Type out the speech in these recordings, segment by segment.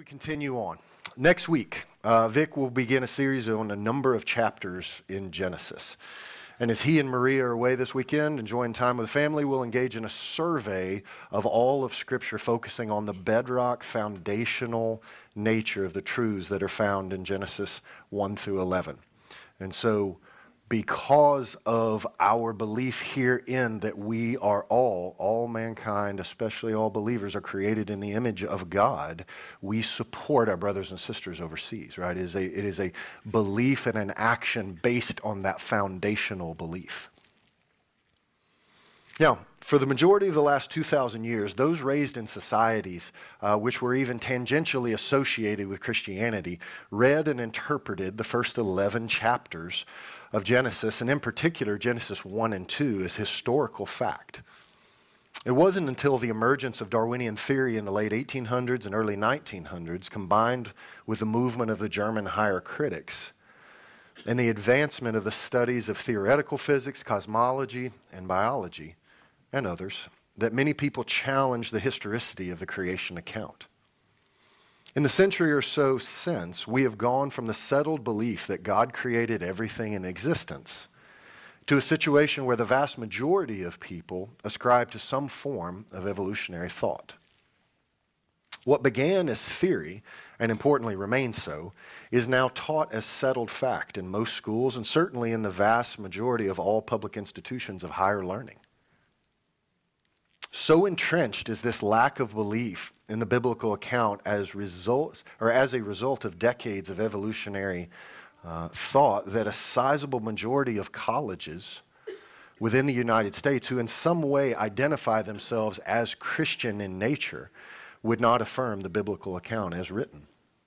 Continue on. Next week, Vic will begin a series on a number of chapters in Genesis. And as he and Maria are away this weekend, enjoying time with the family, we'll engage in a survey of all of Scripture, focusing on the bedrock, foundational nature of the truths that are found in Genesis 1 through 11. And so, because of our belief herein that we are all mankind, especially all believers, are created in the image of God, we support our brothers and sisters overseas, right? It is a belief and an action based on that foundational belief. Now, for the majority of the last 2,000 years, those raised in societies which were even tangentially associated with Christianity read and interpreted the first 11 chapters of Genesis, and in particular Genesis 1 and 2, as historical fact. It wasn't until the emergence of Darwinian theory in the late 1800s and early 1900s, combined with the movement of the German higher critics, and the advancement of the studies of theoretical physics, cosmology, and biology, and others, that many people challenged the historicity of the creation account. In the century or so since, we have gone from the settled belief that God created everything in existence to a situation where the vast majority of people ascribe to some form of evolutionary thought. What began as theory, and importantly remains so, is now taught as settled fact in most schools and certainly in the vast majority of all public institutions of higher learning. So entrenched is this lack of belief in the biblical account as a result of decades of evolutionary thought that a sizable majority of colleges within the United States who in some way identify themselves as Christian in nature would not affirm the biblical account as written.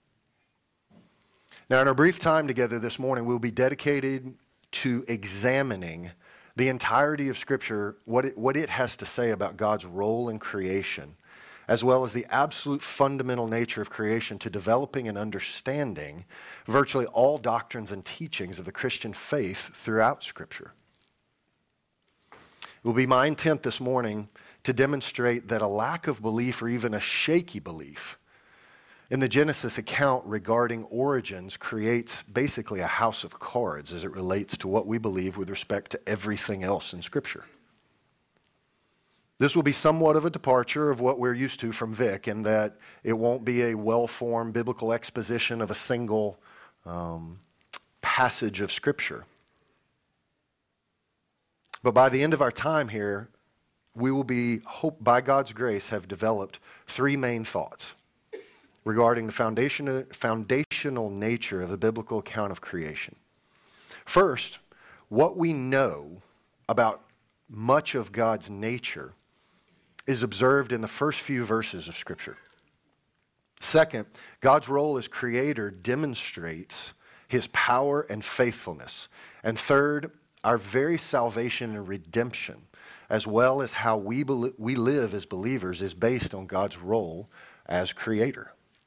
Now, in our brief time together this morning, we'll be dedicated to examining the entirety of Scripture, what it has to say about God's role in creation, as well as the absolute fundamental nature of creation, to developing and understanding virtually all doctrines and teachings of the Christian faith throughout Scripture. It will be my intent this morning to demonstrate that a lack of belief, or even a shaky belief, in the Genesis account regarding origins creates basically a house of cards as it relates to what we believe with respect to everything else in Scripture. This will be somewhat of a departure of what we're used to from Vic, in that it won't be a well-formed biblical exposition of a single passage of Scripture. But by the end of our time here, we will by God's grace, have developed three main thoughts regarding the foundational nature of the biblical account of creation. First, what we know about much of God's nature is observed in the first few verses of Scripture. Second, God's role as creator demonstrates his power and faithfulness. And third, our very salvation and redemption, as well as how we live as believers, is based on God's role as creator.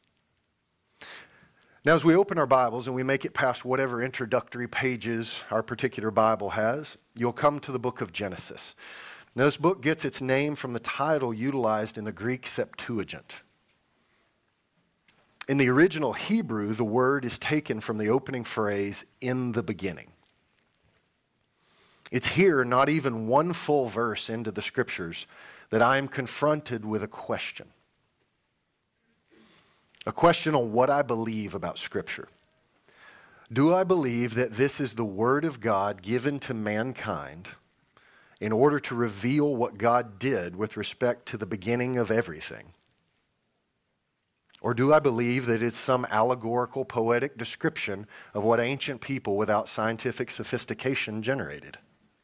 Now, as we open our Bibles and we make it past whatever introductory pages our particular Bible has, you'll come to the book of Genesis. Now, this book gets its name from the title utilized in the Greek Septuagint. In the original Hebrew, the word is taken from the opening phrase, "in the beginning." It's here, not even one full verse into the Scriptures, that I am confronted with a question. A question on what I believe about Scripture. Do I believe that this is the Word of God given to mankind in order to reveal what God did with respect to the beginning of everything? Or do I believe that it's some allegorical, poetic description of what ancient people without scientific sophistication generated?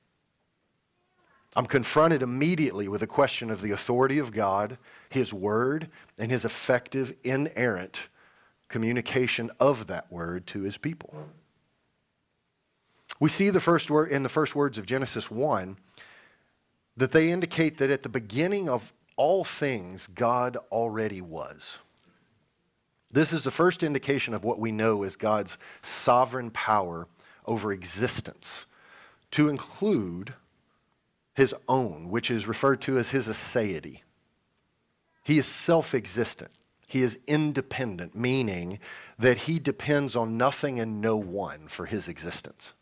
I'm confronted immediately with the question of the authority of God, His Word, and His effective, inerrant communication of that Word to His people. We see in the first words of Genesis 1 that they indicate that at the beginning of all things, God already was. This is the first indication of what we know as God's sovereign power over existence, to include His own, which is referred to as His aseity. He is self-existent. He is independent, meaning that he depends on nothing and no one for his existence.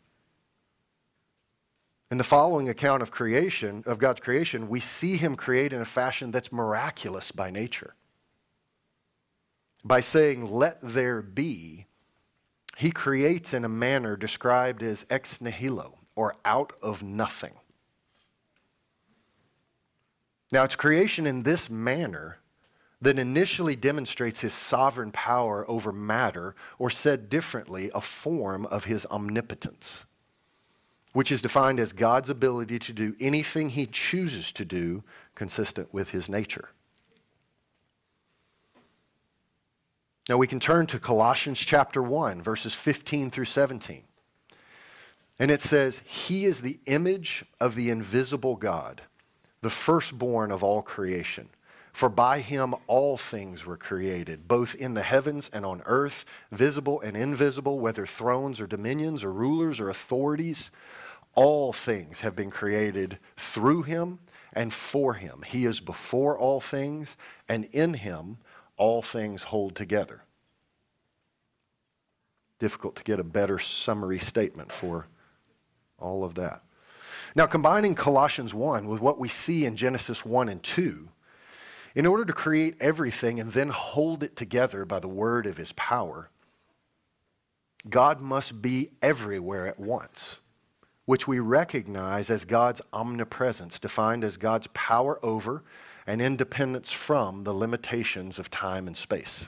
In the following account of creation, of God's creation, we see him create in a fashion that's miraculous by nature. By saying, "Let there be," he creates in a manner described as ex nihilo, or out of nothing. Now, it's creation in this manner that initially demonstrates his sovereign power over matter, or said differently, a form of his omnipotence, which is defined as God's ability to do anything he chooses to do consistent with his nature. Now we can turn to Colossians chapter 1, verses 15 through 17. And it says, "He is the image of the invisible God, the firstborn of all creation. For by him all things were created, both in the heavens and on earth, visible and invisible, whether thrones or dominions or rulers or authorities. All things have been created through him and for him. He is before all things, and in him all things hold together." Difficult to get a better summary statement for all of that. Now, combining Colossians 1 with what we see in Genesis 1 and 2, in order to create everything and then hold it together by the word of his power, God must be everywhere at once, which we recognize as God's omnipresence, defined as God's power over and independence from the limitations of time and space.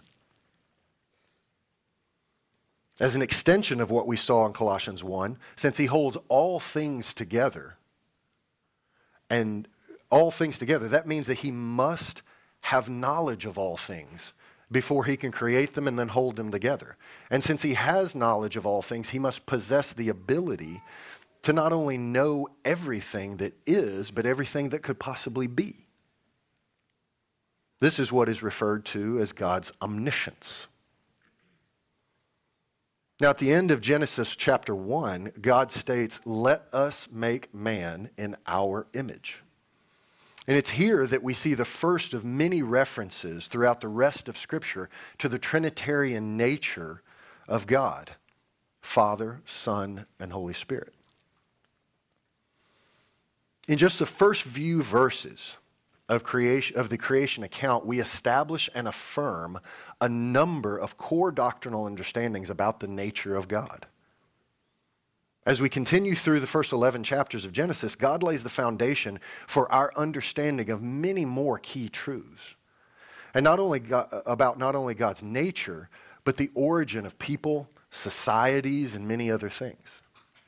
As an extension of what we saw in Colossians 1, since he holds all things together, and all things together, that means that he must have knowledge of all things before he can create them and then hold them together. And since he has knowledge of all things, he must possess the ability to not only know everything that is, but everything that could possibly be. This is what is referred to as God's omniscience. Now, at the end of Genesis chapter 1, God states, "Let us make man in our image." And it's here that we see the first of many references throughout the rest of Scripture to the Trinitarian nature of God, Father, Son, and Holy Spirit. In just the first few verses of the creation account, we establish and affirm a number of core doctrinal understandings about the nature of God. As we continue through the first 11 chapters of Genesis, God lays the foundation for our understanding of many more key truths. And not only God's nature, but the origin of people, societies, and many other things.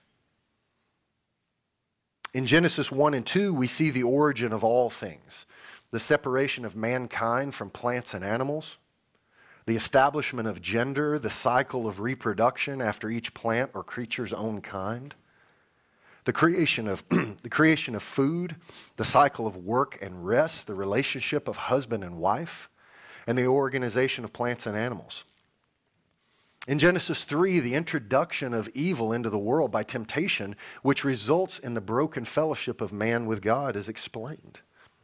In Genesis 1 and 2, we see the origin of all things, the separation of mankind from plants and animals, the establishment of gender, the cycle of reproduction after each plant or creature's own kind, the creation of food, the cycle of work and rest, the relationship of husband and wife, and the organization of plants and animals. In Genesis 3, the introduction of evil into the world by temptation, which results in the broken fellowship of man with God, is explained.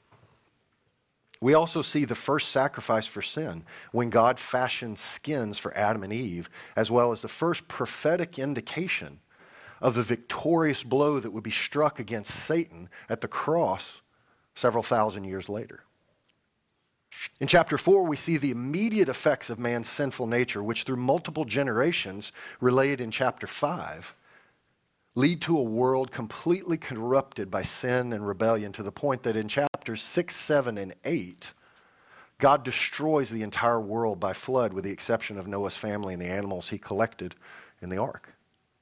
We also see the first sacrifice for sin when God fashioned skins for Adam and Eve, as well as the first prophetic indication of the victorious blow that would be struck against Satan at the cross several thousand years later. In chapter 4, we see the immediate effects of man's sinful nature, which through multiple generations, relayed in chapter 5, lead to a world completely corrupted by sin and rebellion, to the point that in chapters 6, 7, and 8, God destroys the entire world by flood, with the exception of Noah's family and the animals he collected in the ark.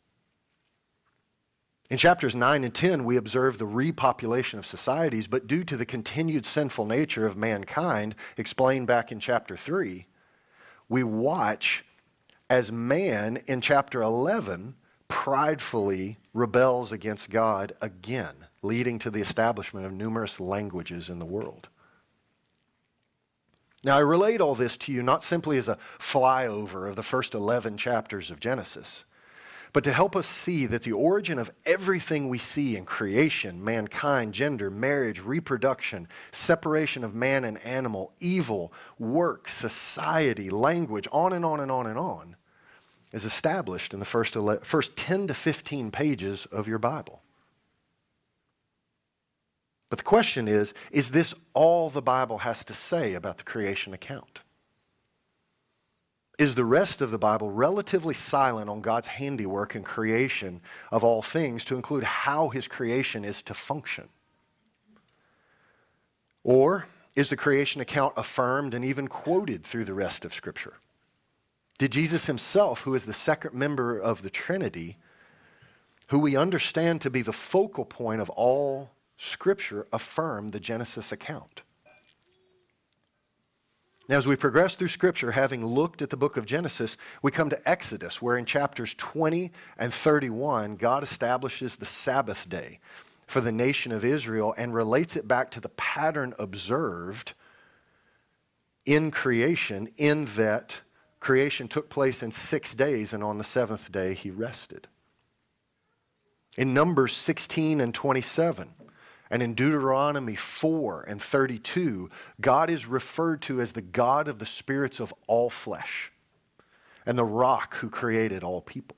In chapters 9 and 10, we observe the repopulation of societies, but due to the continued sinful nature of mankind, explained back in chapter 3, we watch as man in chapter 11 pridefully rebels against God again, leading to the establishment of numerous languages in the world. Now, I relate all this to you not simply as a flyover of the first 11 chapters of Genesis, but to help us see that the origin of everything we see in creation, mankind, gender, marriage, reproduction, separation of man and animal, evil, work, society, language, on and on and on and on, is established in the first 10 to 15 pages of your Bible. But the question is this all the Bible has to say about the creation account? Is the rest of the Bible relatively silent on God's handiwork and creation of all things to include how his creation is to function? Or is the creation account affirmed and even quoted through the rest of Scripture? Did Jesus himself, who is the second member of the Trinity, who we understand to be the focal point of all Scripture, affirm the Genesis account? Now, as we progress through Scripture, having looked at the book of Genesis, we come to Exodus, where in chapters 20 and 31, God establishes the Sabbath day for the nation of Israel and relates it back to the pattern observed in creation, in that creation took place in 6 days, and on the seventh day he rested. In Numbers 16 and 27, and in Deuteronomy 4 and 32, God is referred to as the God of the spirits of all flesh and the rock who created all people.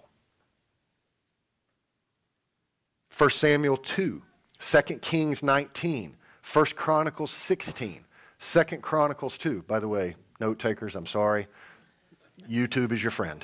1 Samuel 2, 2 Kings 19, 1 Chronicles 16, 2 Chronicles 2. By the way, note takers, I'm sorry. YouTube is your friend.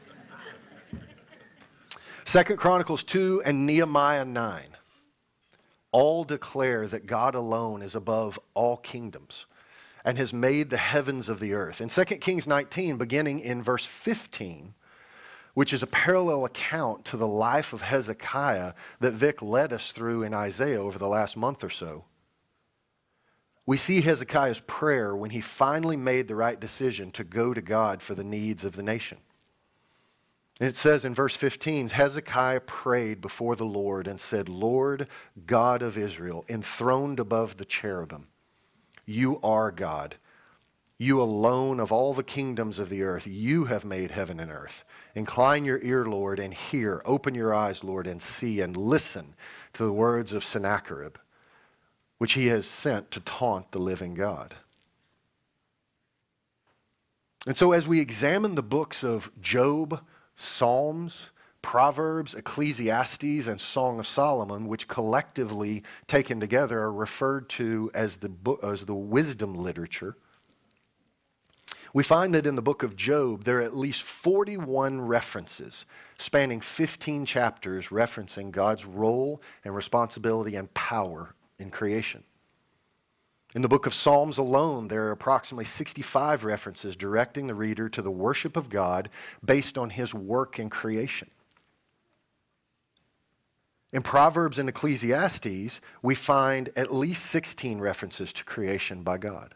2 Chronicles 2 and Nehemiah 9. All declare that God alone is above all kingdoms and has made the heavens of the earth. In 2 Kings 19, beginning in verse 15, which is a parallel account to the life of Hezekiah that Vic led us through in Isaiah over the last month or so, we see Hezekiah's prayer when he finally made the right decision to go to God for the needs of the nation. It says in verse 15, Hezekiah prayed before the Lord and said, Lord, God of Israel, enthroned above the cherubim, you are God. You alone of all the kingdoms of the earth, you have made heaven and earth. Incline your ear, Lord, and hear. Open your eyes, Lord, and see and listen to the words of Sennacherib, which he has sent to taunt the living God. And so as we examine the books of Job, Psalms, Proverbs, Ecclesiastes, and Song of Solomon, which collectively taken together are referred to as the wisdom literature, we find that in the book of Job there are at least 41 references spanning 15 chapters referencing God's role and responsibility and power in creation. In the book of Psalms alone, there are approximately 65 references directing the reader to the worship of God based on his work in creation. In Proverbs and Ecclesiastes, we find at least 16 references to creation by God.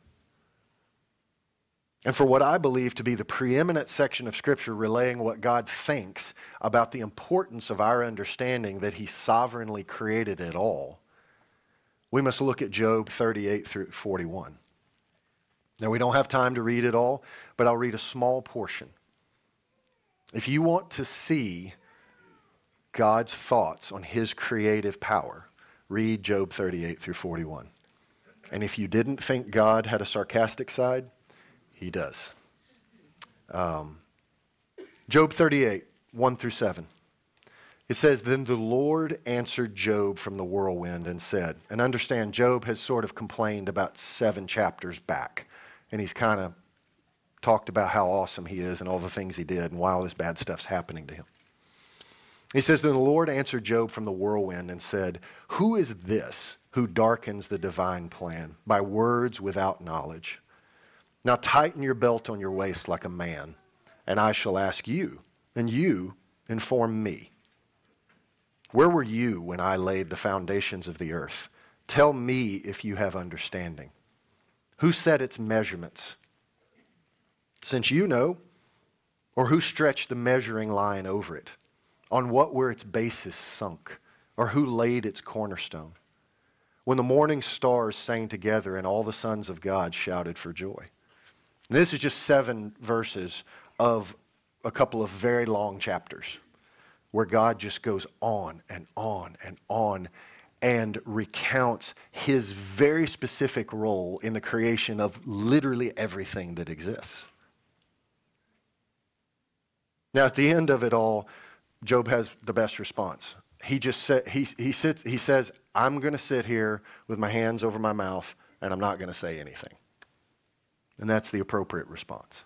And for what I believe to be the preeminent section of Scripture relaying what God thinks about the importance of our understanding that he sovereignly created it all, we must look at Job 38 through 41. Now, we don't have time to read it all, but I'll read a small portion. If you want to see God's thoughts on his creative power, read Job 38 through 41. And if you didn't think God had a sarcastic side, he does. Job 38, 1 through 7. It says, Then the Lord answered Job from the whirlwind and said, and understand, Job has sort of complained about 7 chapters back, and he's kind of talked about how awesome he is and all the things he did and why all this bad stuff's happening to him. He says, Then the Lord answered Job from the whirlwind and said, Who is this who darkens the divine plan by words without knowledge? Now tighten your belt on your waist like a man, and I shall ask you, and you inform me. Where were you when I laid the foundations of the earth? Tell me if you have understanding. Who set its measurements? Since you know, or who stretched the measuring line over it? On what were its bases sunk? Or who laid its cornerstone? When the morning stars sang together and all the sons of God shouted for joy. And this is just 7 verses of a couple of very long chapters. where God just goes on and on and on and recounts his very specific role in the creation of literally everything that exists. Now, at the end of it all, Job has the best response. He says, I'm going to sit here with my hands over my mouth, and I'm not going to say anything. And that's the appropriate response.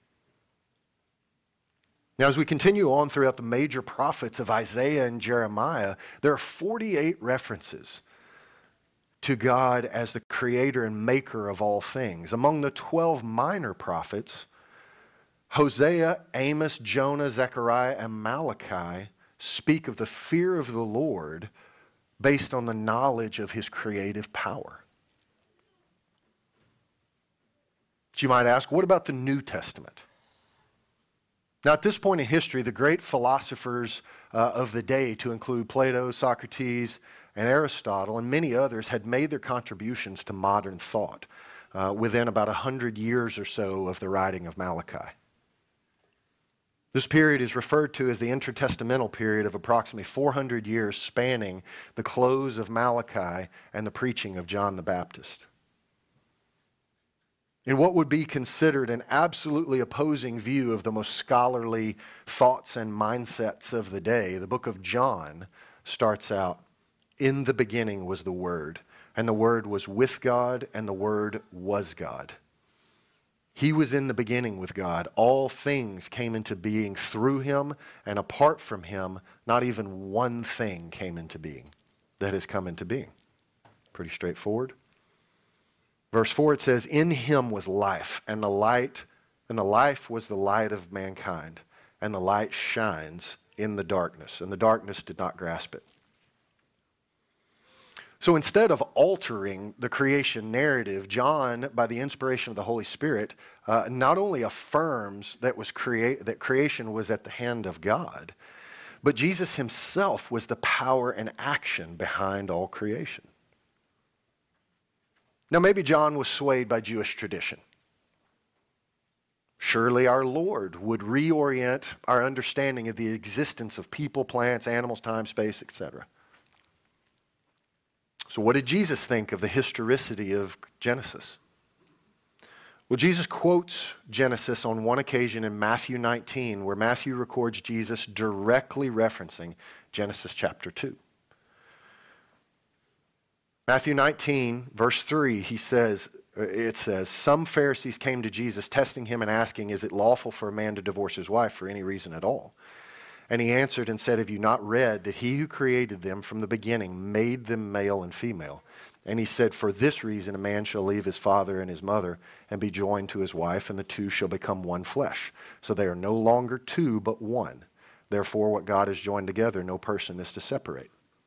Now, as we continue on throughout the major prophets of Isaiah and Jeremiah, there are 48 references to God as the creator and maker of all things. Among the 12 minor prophets, Hosea, Amos, Jonah, Zechariah, and Malachi speak of the fear of the Lord based on the knowledge of his creative power. But you might ask, what about the New Testament? Now, at this point in history, the great philosophers of the day, to include Plato, Socrates, and Aristotle, and many others, had made their contributions to modern thought within about 100 years or so of the writing of Malachi. This period is referred to as the intertestamental period of approximately 400 years spanning the close of Malachi and the preaching of John the Baptist. In what would be considered an absolutely opposing view of the most scholarly thoughts and mindsets of the day, the book of John starts out, "In the beginning was the Word, and the Word was with God, and the Word was God. He was in the beginning with God. All things came into being through him, and apart from him, not even one thing came into being that has come into being." Pretty straightforward. Verse 4, it says, "In him was life, and the life was the light of mankind, and the light shines in the darkness, and the darkness did not grasp it." So instead of altering the creation narrative, John, by the inspiration of the Holy Spirit, not only affirms that creation was at the hand of God, but Jesus himself was the power and action behind all creation. Now, maybe John was swayed by Jewish tradition. Surely our Lord would reorient our understanding of the existence of people, plants, animals, time, space, etc. So what did Jesus think of the historicity of Genesis? Well, Jesus quotes Genesis on one occasion in Matthew 19, where Matthew records Jesus directly referencing Genesis chapter 2. Matthew 19, verse 3, it says, "Some Pharisees came to Jesus, testing him and asking, 'Is it lawful for a man to divorce his wife for any reason at all?' And he answered and said, 'Have you not read that he who created them from the beginning made them male and female? And he said, for this reason a man shall leave his father and his mother and be joined to his wife, and the two shall become one flesh. So they are no longer two, but one. Therefore what God has joined together, no person is to separate.'"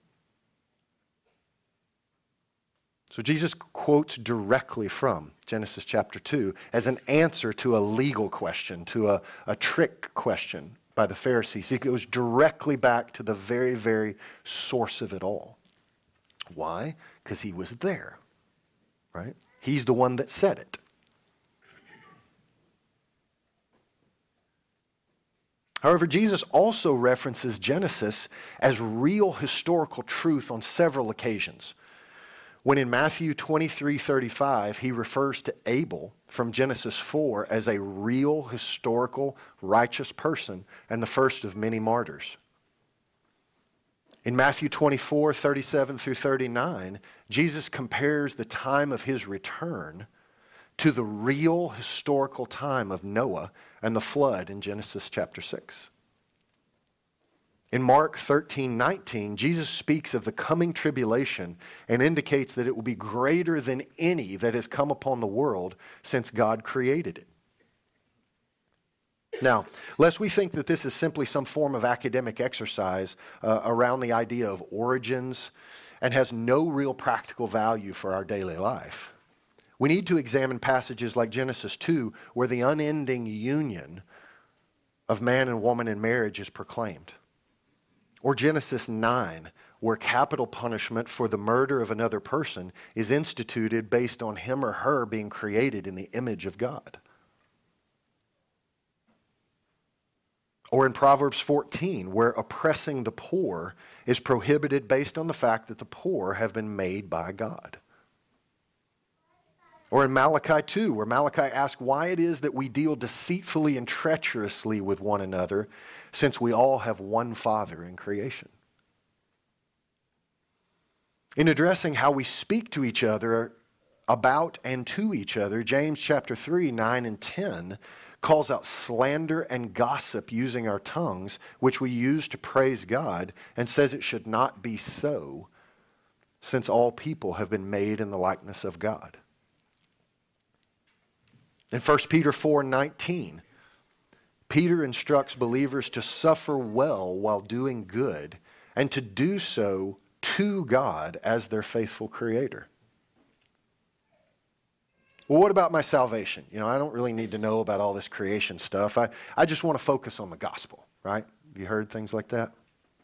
So Jesus quotes directly from Genesis chapter 2 as an answer to a legal question, to a trick question by the Pharisees. He goes directly back to the very, very source of it all. Why? Because he was there, right? He's the one that said it. However, Jesus also references Genesis as real historical truth on several occasions. When in Matthew 23:35, he refers to Abel from Genesis 4 as a real, historical, righteous person and the first of many martyrs. In Matthew 24:37 through 39, Jesus compares the time of his return to the real, historical time of Noah and the flood in Genesis chapter 6. In Mark 13:19, Jesus speaks of the coming tribulation and indicates that it will be greater than any that has come upon the world since God created it. Now, lest we think that this is simply some form of academic exercise around the idea of origins and has no real practical value for our daily life, we need to examine passages like Genesis 2, where the unending union of man and woman in marriage is proclaimed. Or Genesis 9, where capital punishment for the murder of another person is instituted based on him or her being created in the image of God. Or in Proverbs 14, where oppressing the poor is prohibited based on the fact that the poor have been made by God. Or in Malachi 2, where Malachi asks why it is that we deal deceitfully and treacherously with one another, since we all have one Father in creation. In addressing how we speak to each other, about and to each other, James chapter 3, 9 and 10 calls out slander and gossip using our tongues, which we use to praise God, and says it should not be so, since all people have been made in the likeness of God. In 1 Peter 4:19, Peter instructs believers to suffer well while doing good, and to do so to God as their faithful Creator. Well, what about my salvation? I don't really need to know about all this creation stuff. I just want to focus on the gospel, right? Have you heard things like that?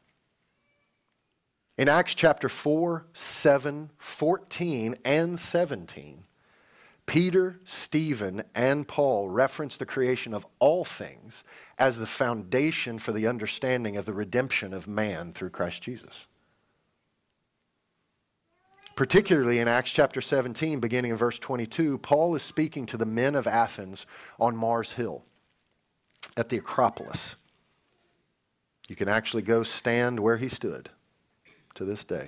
In Acts chapter 4, 7, 14, and 17, Peter, Stephen, and Paul reference the creation of all things as the foundation for the understanding of the redemption of man through Christ Jesus. Particularly in Acts chapter 17, beginning in verse 22, Paul is speaking to the men of Athens on Mars Hill at the Acropolis. You can actually go stand where he stood to this day.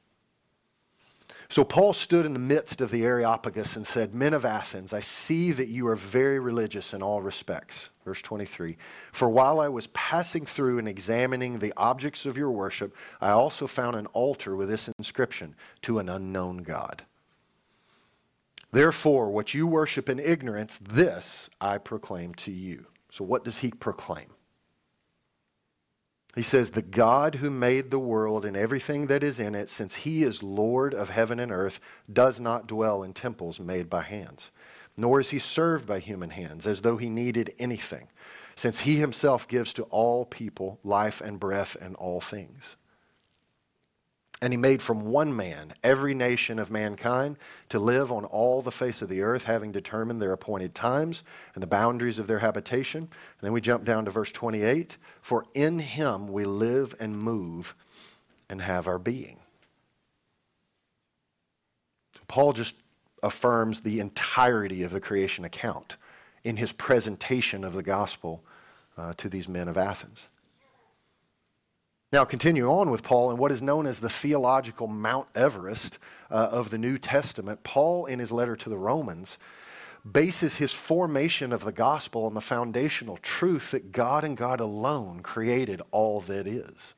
So Paul stood in the midst of the Areopagus and said, "Men of Athens, I see that you are very religious in all respects." Verse 23, "For while I was passing through and examining the objects of your worship, I also found an altar with this inscription, 'To an unknown God.' Therefore, what you worship in ignorance, this I proclaim to you." So what does he proclaim? He says, "The God who made the world and everything that is in it, since he is Lord of heaven and earth, does not dwell in temples made by hands, nor is he served by human hands as though he needed anything, since he himself gives to all people life and breath and all things. And he made from one man every nation of mankind to live on all the face of the earth, having determined their appointed times and the boundaries of their habitation." And then we jump down to verse 28. "For in him we live and move and have our being." So Paul just affirms the entirety of the creation account in his presentation of the gospel to these men of Athens. Now, continue on with Paul in what is known as the theological Mount Everest of the New Testament. Paul, in his letter to the Romans, bases his formation of the gospel on the foundational truth that God and God alone created all that is.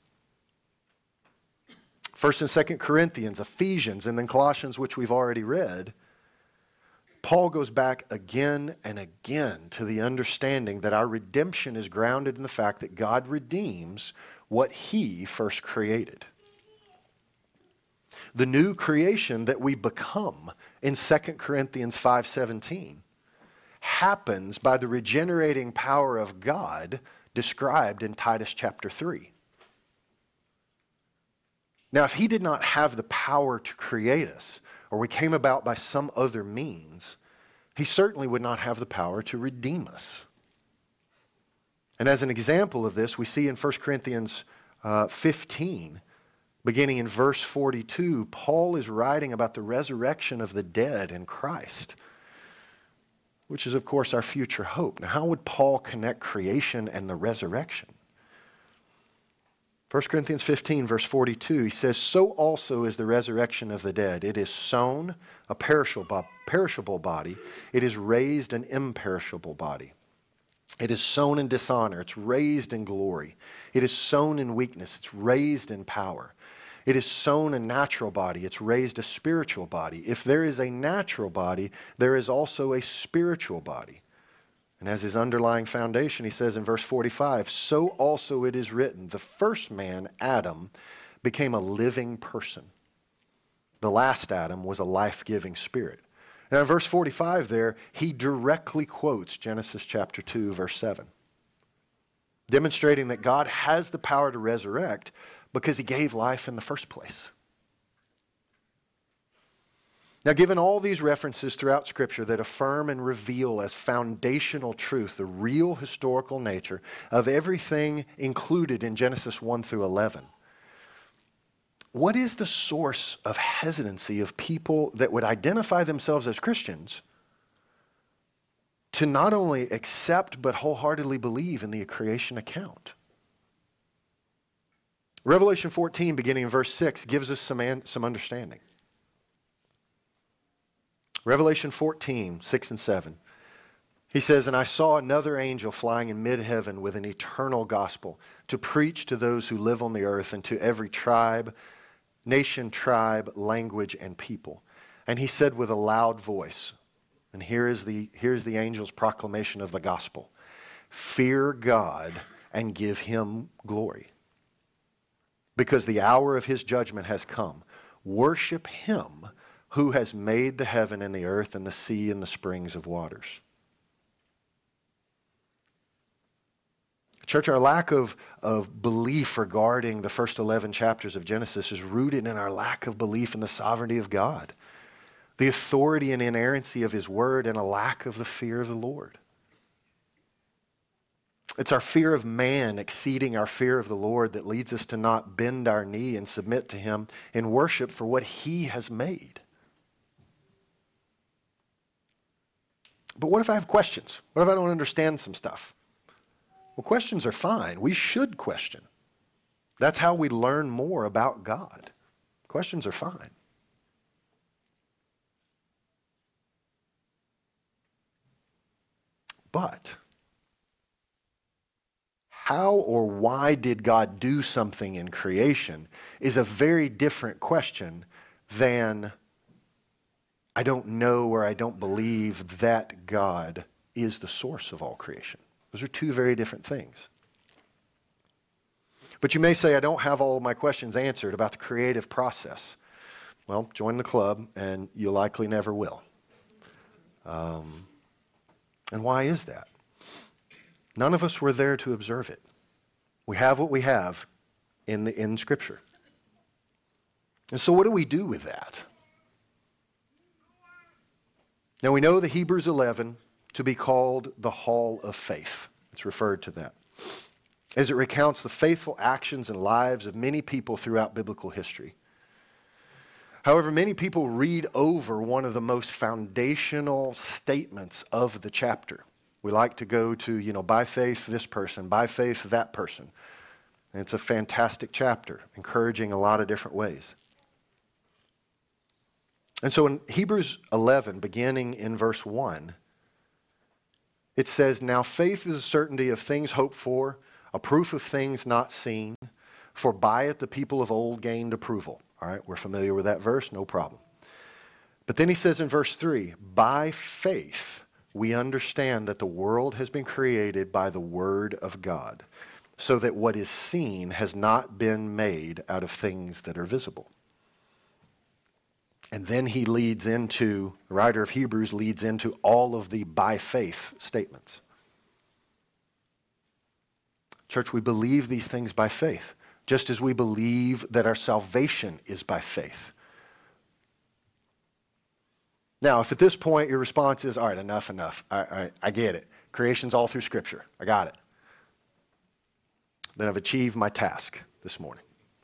1 and 2 Corinthians, Ephesians, and then Colossians, which we've already read, Paul goes back again and again to the understanding that our redemption is grounded in the fact that God redeems what he first created. The new creation that we become in 2 Corinthians 5:17 happens by the regenerating power of God described in Titus chapter 3. Now, if he did not have the power to create us, or we came about by some other means, he certainly would not have the power to redeem us. And as an example of this, we see in 1 Corinthians 15, beginning in verse 42, Paul is writing about the resurrection of the dead in Christ, which is, of course, our future hope. Now, how would Paul connect creation and the resurrection? 1 Corinthians 15, verse 42, he says, "So also is the resurrection of the dead. It is sown a perishable body. It is raised an imperishable body. It is sown in dishonor. It's raised in glory. It is sown in weakness. It's raised in power. It is sown a natural body. It's raised a spiritual body. If there is a natural body, there is also a spiritual body." And as his underlying foundation, he says in verse 45, "So also it is written, the first man, Adam, became a living person. The last Adam was a life-giving spirit." Now in verse 45 there, he directly quotes Genesis chapter 2, verse 7, demonstrating that God has the power to resurrect because he gave life in the first place. Now, given all these references throughout Scripture that affirm and reveal as foundational truth the real historical nature of everything included in Genesis 1 through 11, what is the source of hesitancy of people that would identify themselves as Christians to not only accept but wholeheartedly believe in the creation account? Revelation 14, beginning in verse 6, gives us some understanding. Revelation 14, 6 and 7. He says, "And I saw another angel flying in mid-heaven with an eternal gospel to preach to those who live on the earth and to every tribe, nation, tribe, language, and people. And he said with a loud voice," and here's the angel's proclamation of the gospel, "Fear God and give him glory, because the hour of his judgment has come. Worship him who has made the heaven and the earth and the sea and the springs of waters." Church, our lack of belief regarding the first 11 chapters of Genesis is rooted in our lack of belief in the sovereignty of God, the authority and inerrancy of his word, and a lack of the fear of the Lord. It's our fear of man exceeding our fear of the Lord that leads us to not bend our knee and submit to him in worship for what he has made. But what if I have questions? What if I don't understand some stuff? Well, questions are fine. We should question. That's how we learn more about God. Questions are fine. But how or why did God do something in creation is a very different question than I don't know or I don't believe that God is the source of all creation. Those are two very different things. But you may say, I don't have all of my questions answered about the creative process. Well, join the club and you likely never will. And why is that? None of us were there to observe it. We have what we have in Scripture. And so what do we do with that? Now we know the Hebrews 11 to be called the Hall of Faith. It's referred to that, as it recounts the faithful actions and lives of many people throughout biblical history. However, many people read over one of the most foundational statements of the chapter. We like to go to, by faith this person, by faith that person. And it's a fantastic chapter, encouraging a lot of different ways. And so in Hebrews 11, beginning in verse 1, it says, "Now faith is a certainty of things hoped for, a proof of things not seen, for by it the people of old gained approval." All right, we're familiar with that verse, no problem. But then he says in verse 3, "By faith we understand that the world has been created by the word of God, so that what is seen has not been made out of things that are visible." And then the writer of Hebrews leads into all of the by faith statements. Church, we believe these things by faith, just as we believe that our salvation is by faith. Now, if at this point your response is, all right, enough, I get it. Creation's all through Scripture. I got it. Then I've achieved my task this morning.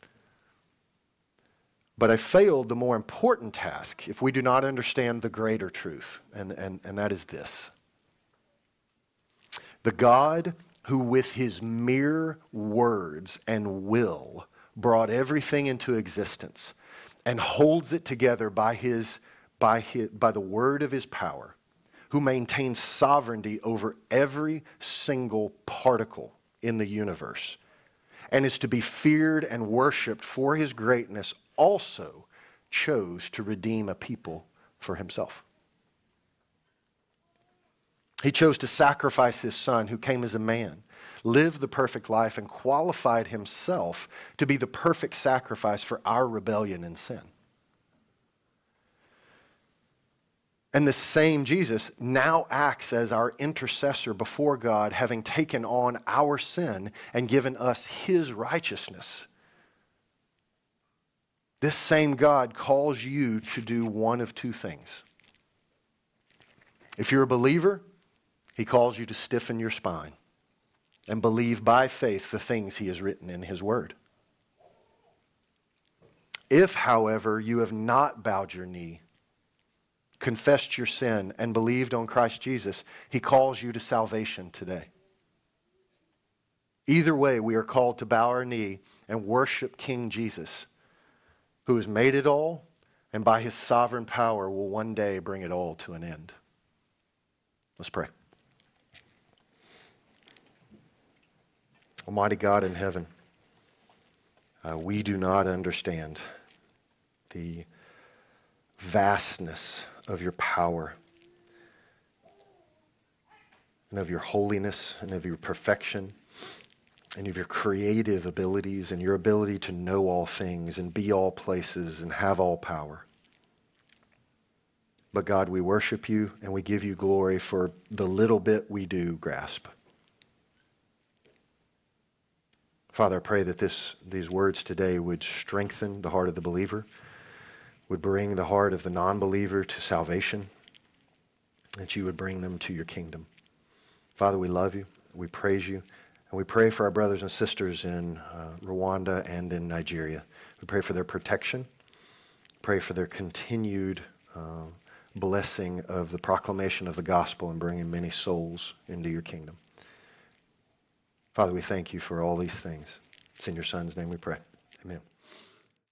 But I failed the more important task if we do not understand the greater truth, and that is this. The God who with his mere words and will brought everything into existence and holds it together by the word of his power, who maintains sovereignty over every single particle in the universe, and is to be feared and worshiped for his greatness, also chose to redeem a people for himself. He chose to sacrifice his son, who came as a man, lived the perfect life, and qualified himself to be the perfect sacrifice for our rebellion and sin. And the same Jesus now acts as our intercessor before God, having taken on our sin and given us his righteousness. This same God calls you to do one of two things. If you're a believer, he calls you to stiffen your spine and believe by faith the things he has written in his word. If, however, you have not bowed your knee, confessed your sin, and believed on Christ Jesus, he calls you to salvation today. Either way, we are called to bow our knee and worship King Jesus, who has made it all, and by his sovereign power will one day bring it all to an end. Let's pray. Almighty God in heaven, we do not understand the vastness of your power and of your holiness and of your perfection and of your creative abilities and your ability to know all things and be all places and have all power. But God, we worship you and we give you glory for the little bit we do grasp. Father, I pray that these words today would strengthen the heart of the believer, would bring the heart of the non-believer to salvation, that you would bring them to your kingdom. Father, we love you, we praise you, and we pray for our brothers and sisters in Rwanda and in Nigeria. We pray for their protection, pray for their continued blessing of the proclamation of the gospel and bringing many souls into your kingdom. Father, we thank you for all these things. It's in your Son's name we pray. Amen.